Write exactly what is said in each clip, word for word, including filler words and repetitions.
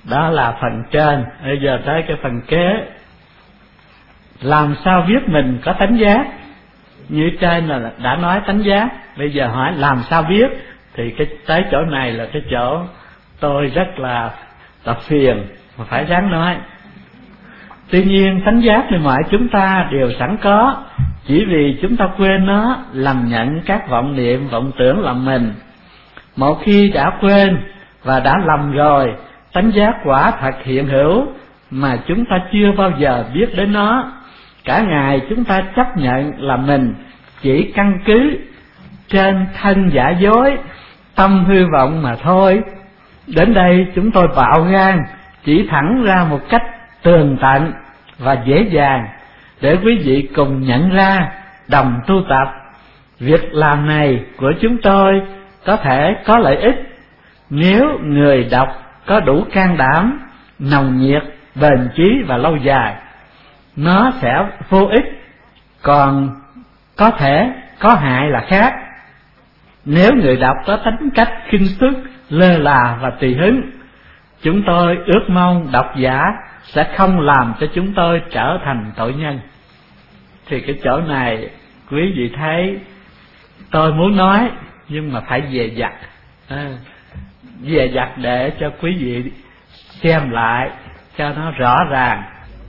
Đó là phần trên. Bây giờ tới cái phần kế. Làm sao biết mình có tánh giác? Như trên là đã nói tánh giác. Bây giờ hỏi làm sao biết? Thì cái tới chỗ này là cái chỗ tôi rất là là phiền mà phải ráng nói. Tuy nhiên tánh giác thì mọi chúng ta đều sẵn có, chỉ vì chúng ta quên nó, lầm nhận các vọng niệm, vọng tưởng làm mình. Một khi đã quên và đã lầm rồi, tánh giác quả thật hiện hữu mà chúng ta chưa bao giờ biết đến nó. Cả ngày chúng ta chấp nhận là mình, chỉ căn cứ trên thân giả dối, tâm hư vọng mà thôi. Đến đây chúng tôi bạo gan chỉ thẳng ra một cách tường tận và dễ dàng để quý vị cùng nhận ra, đồng tu tập. Việc làm này của chúng tôi có thể có lợi ích nếu người đọc có đủ can đảm, nồng nhiệt, bền chí và lâu dài. Nó sẽ vô ích, còn có thể có hại là khác. Nếu người đọc có tính cách khinh suất, lơ là và tùy hứng, chúng tôi ước mong độc giả sẽ không làm cho chúng tôi trở thành tội nhân. Thì cái chỗ này quý vị thấy tôi muốn nói nhưng mà phải dè dặt, à, dè dặt để cho quý vị xem lại cho nó rõ ràng.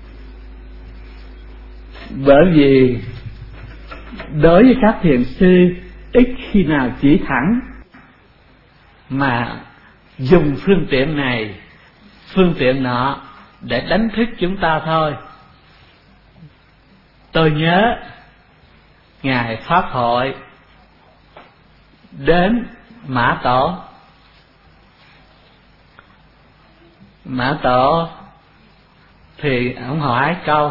Bởi vì đối với các thiền sư ít khi nào chỉ thẳng mà dùng phương tiện này, phương tiện nọ để đánh thức chúng ta thôi. Tôi nhớ Ngài Pháp Hội đến Mã Tổ. Mã Tổ thì ông hỏi câu: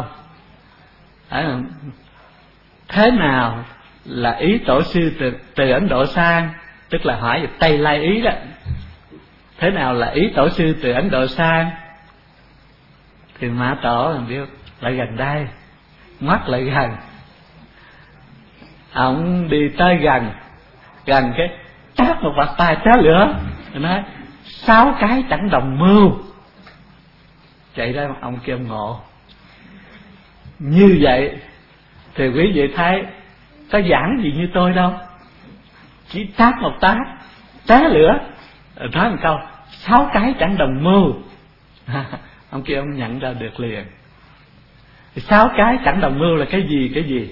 thế nào là ý tổ sư từ, từ Ấn Độ sang? Tức là hỏi về Tây Lai Ý đó. Thế nào là ý tổ sư từ Ấn Độ sang? Thì Mã Tổ làm biết lại gần đây, mắt lại gần. Ông đi tới gần, gần cái tát một bạt tay té lửa. Rồi nói sáu cái chẳng đồng mưu. Chạy ra mặt ông kia ông ngộ. Như vậy thì quý vị thấy có giảng gì như tôi đâu, chỉ tát một tát té lửa, rồi nói một câu sáu cái chẳng đồng mưu. Ông kia ông nhận ra được liền. Sáu cái chẳng đồng mưu là cái gì? Cái gì?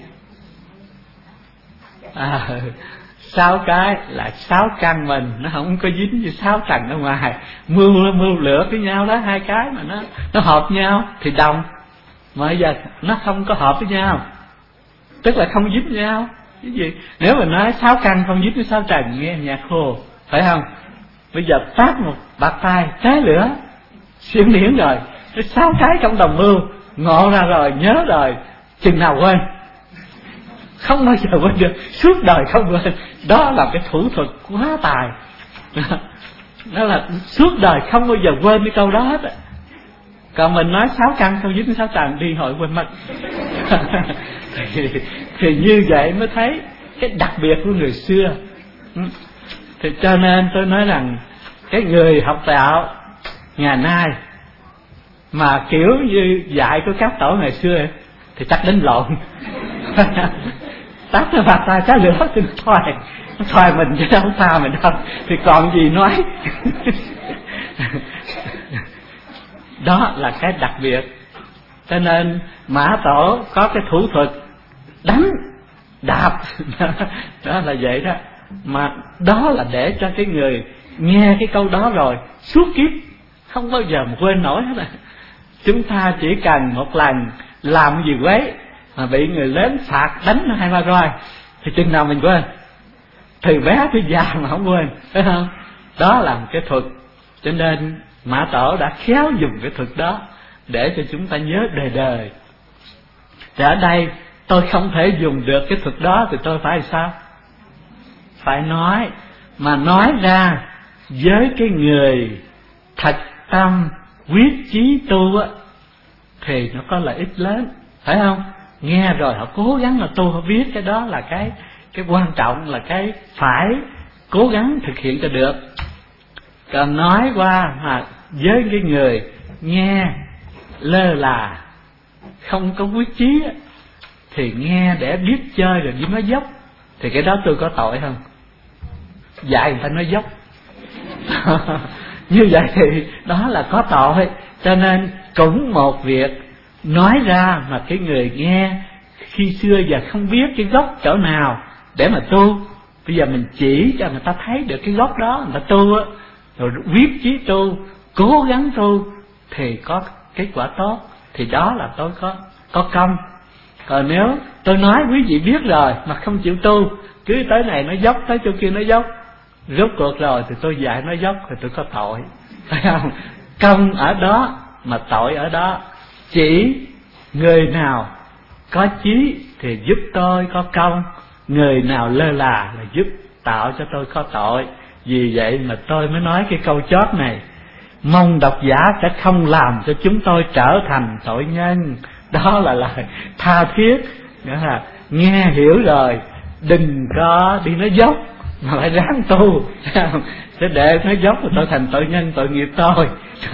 À, sáu cái là sáu căn mình, nó không có dính như sáu trần ở ngoài. Mưu mưu lửa với nhau đó, hai cái mà nó nó hợp nhau thì đồng, mà bây giờ nó không có hợp với nhau, tức là không dính nhau. Cái gì? Nếu mà nói sáu căn không dính với sáu trần nghe nhạc khô, phải không? Bây giờ tát một bạt tay té lửa, xuyên điển rồi. Cái sáu cái trong đồng mưu ngộ ra rồi, nhớ rồi, chừng nào quên? Không bao giờ quên được, suốt đời không quên. Đó là cái thủ thuật quá tài. Đó là suốt đời không bao giờ quên cái câu đó hết. Còn mình nói sáu căn không dính sáu trần đi hồi quên mất. thì, thì như vậy mới thấy cái đặc biệt của người xưa. Thì cho nên tôi nói rằng cái người học đạo ngày nay mà kiểu như dạy của các tổ ngày xưa ấy, thì chắc đánh lộn. Tát nó bạt tay trái lửa thì nó thoại, nó thoại mình chứ đâu sao mình đâu, thì còn gì nói. Đó là cái đặc biệt. Cho nên Mã Tổ có cái thủ thuật đánh đạp. Đó là vậy đó. Mà đó là để cho cái người nghe cái câu đó rồi suốt kiếp không bao giờ mà quên nổi hết. À, chúng ta chỉ cần một lần làm gì quấy mà bị người lớn phạt đánh hai ba roi thì chừng nào mình quên, từ bé tới già mà không quên, phải không? Đó là một cái thuật. Cho nên Mã Tổ đã khéo dùng cái thuật đó để cho chúng ta nhớ đời đời. Thì ở đây tôi không thể dùng được cái thuật đó thì tôi phải sao? Phải nói, mà nói ra với cái người thật tâm quyết chí tu á thì nó có lợi ích lớn, phải không? Nghe rồi họ cố gắng là tu, họ biết cái đó là cái cái quan trọng, là cái phải cố gắng thực hiện cho được. Còn nói qua mà với cái người nghe lơ là, không có quyết chí thì nghe để biết chơi rồi đi nói dốc, thì cái đó tôi có tội không? Dạy người ta nói dốc như vậy thì đó là có tội. Cho nên cũng một việc nói ra mà cái người nghe khi xưa giờ không biết cái gốc chỗ nào để mà tu, bây giờ mình chỉ cho người ta thấy được cái gốc đó, người ta tu á, rồi viết chí tu, cố gắng tu thì có kết quả tốt, thì đó là tôi có có công. Còn nếu tôi nói quý vị biết rồi mà không chịu tu, cứ tới này nói dốc, tới chỗ kia nói dốc, rốt cuộc rồi thì tôi dạy nói dốc thì tôi có tội, phải không? Công ở đó mà tội ở đó. Chỉ người nào có chí thì giúp tôi có công, người nào lơ là là giúp tạo cho tôi có tội. Vì vậy mà tôi mới nói cái câu chót này, mong độc giả sẽ không làm cho chúng tôi trở thành tội nhân. Đó là lời tha thiết, nghĩa là nghe hiểu rồi đừng có đi nói dốc mà phải ráng tu, sẽ để nói dốc rồi tôi thành tội nhân, tội nghiệp tôi.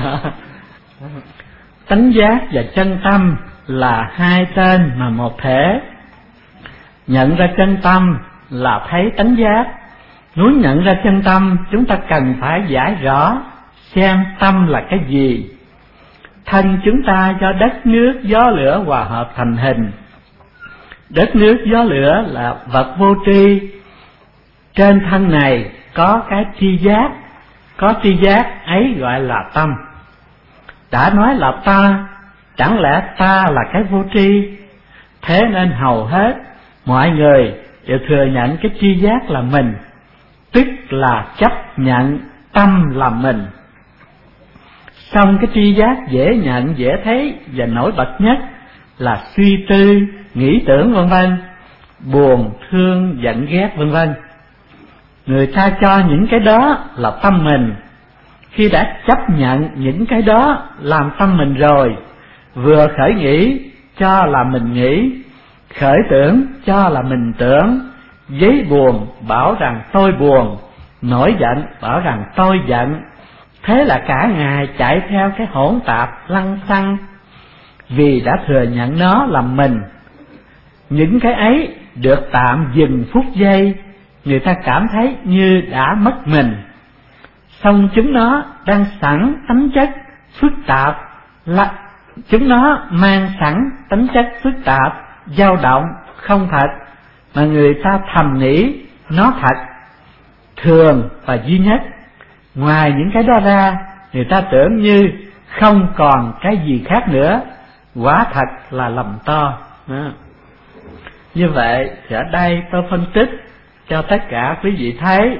Tánh giác và chân tâm là hai tên mà một thể. Nhận ra chân tâm là thấy tánh giác. Muốn nhận ra chân tâm, chúng ta cần phải giải rõ xem tâm là cái gì. Thân chúng ta do đất nước gió lửa hòa hợp thành hình. Đất nước gió lửa là vật vô tri. Trên thân này có cái tri giác, có tri giác ấy gọi là tâm. Đã nói là ta, chẳng lẽ ta là cái vô tri? Thế nên hầu hết mọi người đều thừa nhận cái tri giác là mình, tức là chấp nhận tâm là mình. Xong cái tri giác dễ nhận, dễ thấy và nổi bật nhất là suy tư, nghĩ tưởng vân vân, buồn, thương, giận ghét vân vân. Người ta cho những cái đó là tâm mình. Khi đã chấp nhận những cái đó làm tâm mình rồi, vừa khởi nghĩ cho là mình nghĩ, khởi tưởng cho là mình tưởng, giấy buồn bảo rằng tôi buồn, nổi giận bảo rằng tôi giận. Thế là cả ngày chạy theo cái hỗn tạp lăng xăng, vì đã thừa nhận nó làm mình. Những cái ấy được tạm dừng phút giây, người ta cảm thấy như đã mất mình. Xong chúng nó đang sẵn tánh chất phức tạp, là chúng nó mang sẵn tánh chất phức tạp, dao động, không thật, mà người ta thầm nghĩ nó thật, thường và duy nhất. Ngoài những cái đó ra, người ta tưởng như không còn cái gì khác nữa, quả thật là lầm to. Đó. Như vậy thì ở đây tôi phân tích cho tất cả quý vị thấy,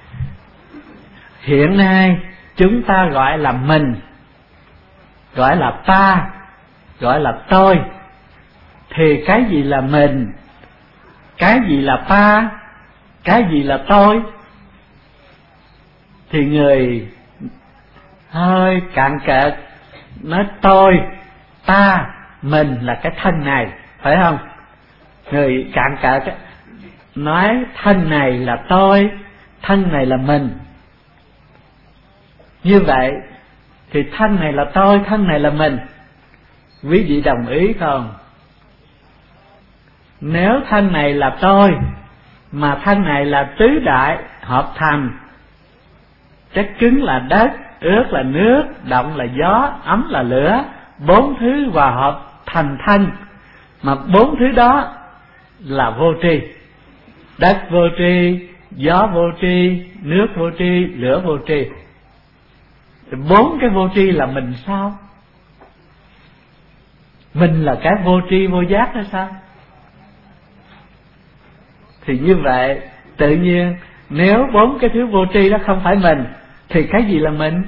hiện nay chúng ta gọi là mình, gọi là ta, gọi là tôi. Thì cái gì là mình, cái gì là ta, cái gì là tôi? Thì người hơi cạn kệ nói tôi, ta, mình là cái thân này, phải không? Người cạn kệ nói thân này là tôi, thân này là mình. Như vậy thì thân này là tôi, thân này là mình. Quý vị đồng ý không? Nếu thân này là tôi mà thân này là tứ đại hợp thành, chất cứng là đất, ướt là nước, động là gió, ấm là lửa, bốn thứ hòa hợp thành thân, mà bốn thứ đó là vô tri. Đất vô tri, gió vô tri, nước vô tri, lửa vô tri. Bốn cái vô tri là mình sao? Mình là cái vô tri vô giác đó sao? Thì như vậy tự nhiên nếu bốn cái thứ vô tri đó không phải mình, thì cái gì là mình?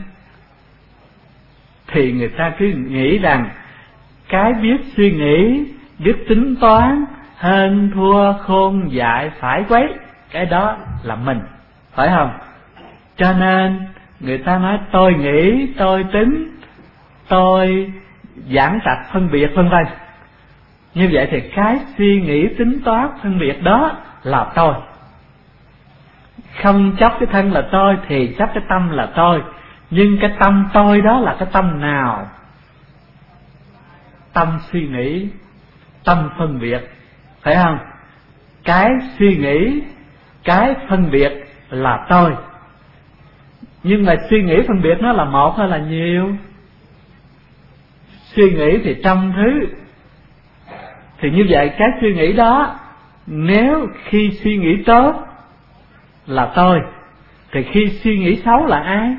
Thì người ta cứ nghĩ rằng cái biết suy nghĩ, biết tính toán, hơn thua khôn dại phải quấy, cái đó là mình, phải không? Cho nên người ta nói tôi nghĩ, tôi tính, tôi giảng trạch phân biệt vân vân. Như vậy thì cái suy nghĩ tính toán phân biệt đó là tôi. không chấp cái thân là tôi thì chấp cái tâm là tôi. Nhưng cái tâm tôi đó là cái tâm nào? Tâm suy nghĩ, tâm phân biệt, phải không? Cái suy nghĩ, cái phân biệt là tôi. Nhưng mà suy nghĩ phân biệt nó là một hay là nhiều? Suy nghĩ thì trăm thứ. Thì như vậy cái suy nghĩ đó, nếu khi suy nghĩ tốt là tôi, thì khi suy nghĩ xấu là ai?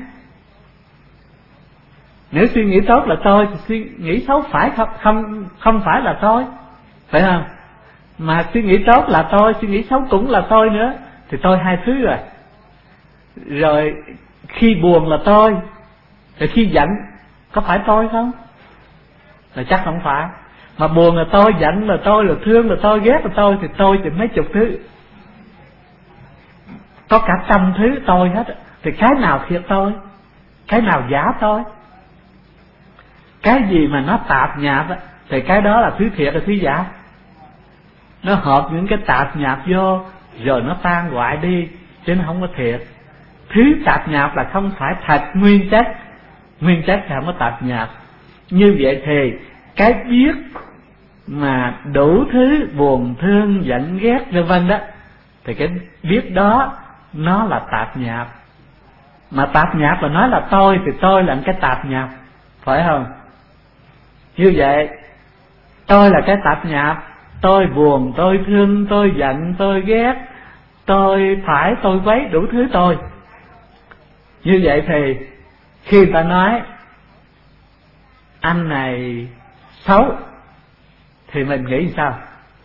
Nếu suy nghĩ tốt là tôi thì suy nghĩ xấu phải không không không phải là tôi, phải không? Mà suy nghĩ tốt là tôi, suy nghĩ xấu cũng là tôi nữa, thì tôi hai thứ rồi. Rồi khi buồn là tôi, rồi khi giận có phải tôi không? Là chắc không phải. Mà buồn là tôi, giận là tôi, rồi thương là tôi, ghét là tôi, thì tôi thì mấy chục thứ, có cả trăm thứ tôi hết. Thì cái nào thiệt tôi, cái nào giả tôi? Cái gì mà nó tạp nhạp á, thì cái đó là thứ thiệt, là thứ giả. Nó hợp những cái tạp nhạp vô, rồi nó tan hoại đi, chứ nó không có thiệt. Thứ tạp nhạp là không phải thật nguyên chất, nguyên chất thì không có tạp nhạp. Như vậy thì cái biết mà đủ thứ buồn thương giận ghét vân vân đó, thì cái biết đó nó là tạp nhạp. Mà tạp nhạp là nói là tôi, thì tôi là cái tạp nhạp, phải không? Như vậy tôi là cái tạp nhạp. Tôi buồn, tôi thương, tôi giận, tôi ghét, tôi phải, tôi quấy, đủ thứ tôi. Như vậy thì khi ta nói anh này xấu thì mình nghĩ sao?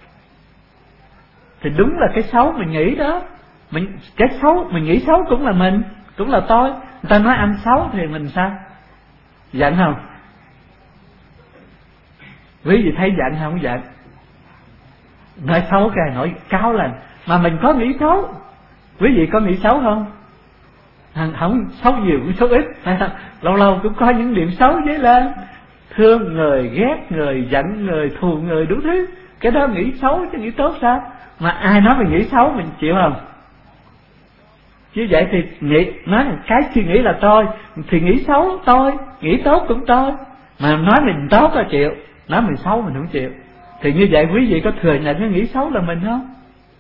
Thì đúng là cái xấu mình nghĩ đó. Mình, cái xấu mình nghĩ xấu cũng là mình, cũng là tôi. Người ta nói anh xấu thì mình sao? Giận không? Quý vị thấy giận không? Giận. Nói xấu cái nổi cáo lên. Mà mình có nghĩ xấu. Quý vị có nghĩ xấu không? Không xấu nhiều cũng xấu ít. Lâu lâu cũng có những điểm xấu dấy lên. Thương người, ghét người, giận người, thù người, đủ thứ. Cái đó nghĩ xấu chứ nghĩ tốt sao? Mà ai nói mình nghĩ xấu mình chịu không? Chứ vậy thì nghĩ, nói cái suy nghĩ là tôi, thì nghĩ xấu tôi, nghĩ tốt cũng tôi. Mà nói mình tốt là chịu, nói mình xấu mình không chịu. Thì như vậy quý vị có thừa nhận cái nghĩ xấu là mình không?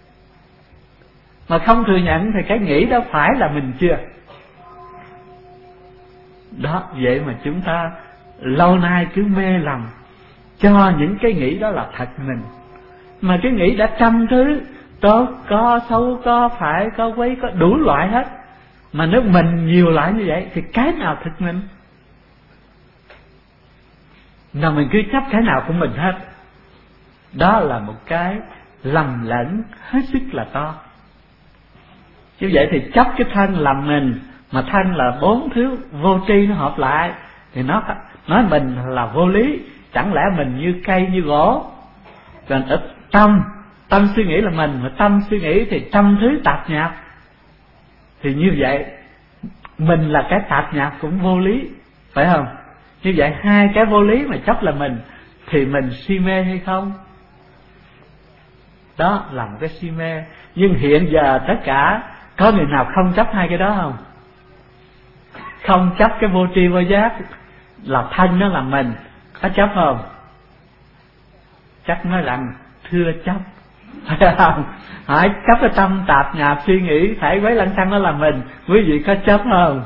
Mà không thừa nhận thì cái nghĩ đó phải là mình chưa? Đó, vậy mà chúng ta lâu nay cứ mê lầm cho những cái nghĩ đó là thật mình. Mà cái nghĩ đã trăm thứ, tốt có, xấu có, phải có, quấy có, đủ loại hết. Mà nếu mình nhiều loại như vậy thì cái nào thật mình? Nào mình cứ chấp cái nào của mình hết. Đó là một cái lầm lẫn hết sức là to. Như vậy thì chấp cái thân làm mình, mà thân là bốn thứ vô tri nó hợp lại, thì nó nói mình là vô lý. Chẳng lẽ mình như cây như gỗ? Còn ít tâm, tâm suy nghĩ là mình, mà tâm suy nghĩ thì trăm thứ tạp nhạp. Thì như vậy mình là cái tạp nhạp cũng vô lý, phải không? Như vậy hai cái vô lý mà chấp là mình, thì mình si mê hay không? Đó là một cái si mê. Nhưng hiện giờ tất cả có người nào không chấp hai cái đó không? Không chấp cái vô tri vô giác là thân nó là mình, có chấp không? Chắc nói rằng thưa chấp, phải không? Hỏi chấp cái tâm tạp nhạp suy nghĩ phải quấy lăng xăng nó là mình, quý vị có chấp không?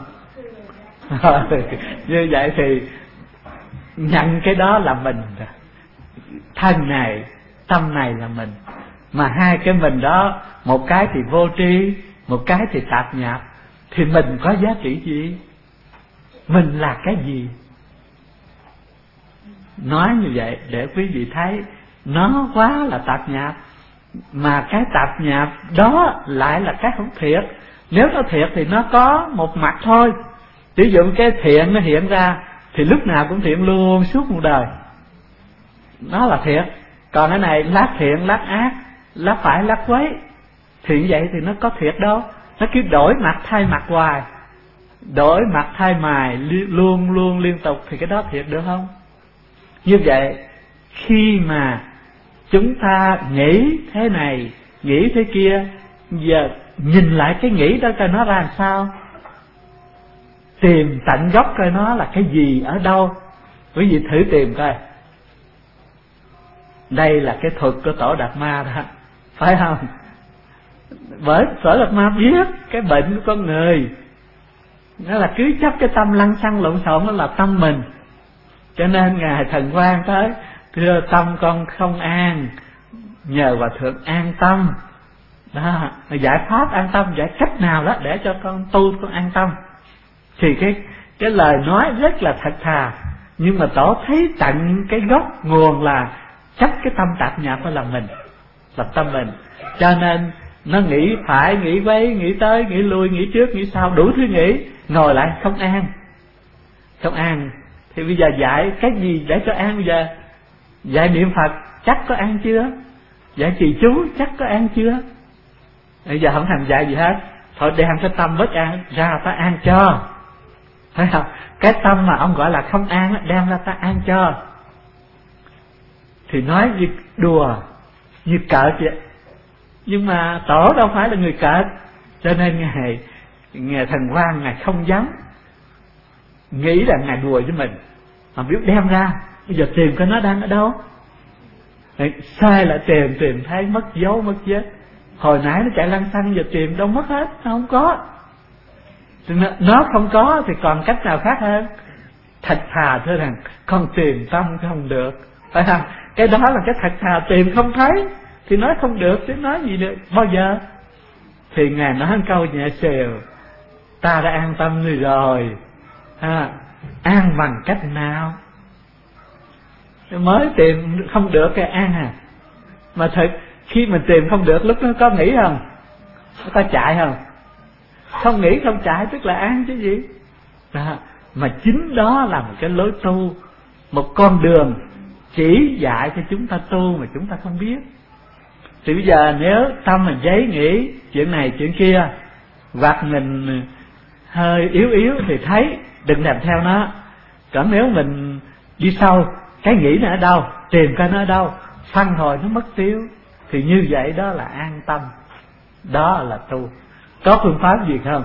Như vậy thì nhận cái đó là mình, thân này, tâm này là mình. Mà hai cái mình đó, một cái thì vô tri, một cái thì tạp nhạp, thì mình có giá trị gì? Mình là cái gì? Nói như vậy để quý vị thấy nó quá là tạp nhạp. Mà cái tạp nhạp đó lại là cái không thiệt. Nếu nó thiệt thì nó có một mặt thôi. Ví dụ cái thiện nó hiện ra thì lúc nào cũng thiện luôn suốt một đời, nó là thiệt. Còn cái này lát thiện lát ác, lát phải lát quấy, thì như vậy thì nó có thiệt đâu. Nó cứ đổi mặt thay mặt hoài, đổi mặt thay mài luôn luôn liên tục, thì cái đó thiệt được không? Như vậy khi mà chúng ta nghĩ thế này, nghĩ thế kia, giờ nhìn lại cái nghĩ đó coi nó ra làm sao, tìm tận gốc coi nó là cái gì, ở đâu. Quý vị thử tìm coi. Đây là cái thuật của Tổ Đạt Ma đó, phải không? Bởi Tổ Đạt Ma biết cái bệnh của con người, nó là cứ chấp cái tâm lăng xăng lộn xộn, nó là tâm mình. Cho nên Ngài Thần Quang tới, thưa tâm con không an, nhờ Hòa Thượng an tâm. Đó, giải pháp an tâm, giải cách nào đó để cho con tu con an tâm. Thì cái cái lời nói rất là thật thà, nhưng mà Tổ thấy tận cái gốc nguồn là chấp cái tâm tạp nhạp đó là mình, là tâm mình. Cho nên nó nghĩ phải, nghĩ quấy, nghĩ tới, nghĩ lui, nghĩ trước, nghĩ sau, đủ thứ nghĩ, ngồi lại không an. Không an. Thì bây giờ dạy cái gì để cho an bây giờ? Dạy niệm Phật chắc có an chưa? Dạy trì chú chắc có an chưa? Bây giờ không thèm dạy gì hết. Thôi đem cái tâm bất an ra ta an cho, phải không? Cái tâm mà ông gọi là không an đem ra ta an cho. Thì nói như đùa, như cợt vậy. Nhưng mà Tổ đâu phải là người cợt, cho nên Ngài Ngài Thần Quang Ngài không dám nghĩ là Ngài đùa với mình, mà biết đem ra. Bây giờ tìm coi nó đang ở đâu. Sai lại tìm, tìm thấy mất dấu mất vết. Hồi nãy nó chạy lăng xăng, giờ tìm đâu mất hết, nó không có. Nó không có thì còn cách nào khác hơn? Thật thà thưa rằng con tìm tâm không được, phải không? Cái đó là cái thật thà, tìm không thấy thì nói không được, chứ nói gì được bao giờ. Thì Ngài nói một câu nhẹ xèo: ta đã an tâm rồi rồi, à, an bằng cách nào? Mới tìm không được cái an à. Mà thật khi mình tìm không được, lúc nó có nghĩ không? Nó có chạy không? Không nghĩ không chạy tức là an chứ gì đó. Mà chính đó là một cái lối tu, một con đường chỉ dạy cho chúng ta tu mà chúng ta không biết. Thì bây giờ nếu tâm mình giấy nghĩ chuyện này chuyện kia, hoặc mình hơi yếu yếu thì thấy đừng làm theo nó. Còn nếu mình đi sâu, cái nghĩ nó ở đâu, tìm coi nó ở đâu, phân hồi nó mất tiêu, thì như vậy đó là an tâm, đó là tu. Có phương pháp gì không?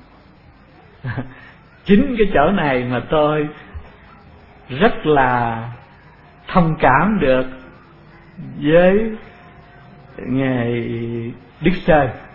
Chính cái chỗ này mà tôi rất là thông cảm được với Ngài Đức Sơn.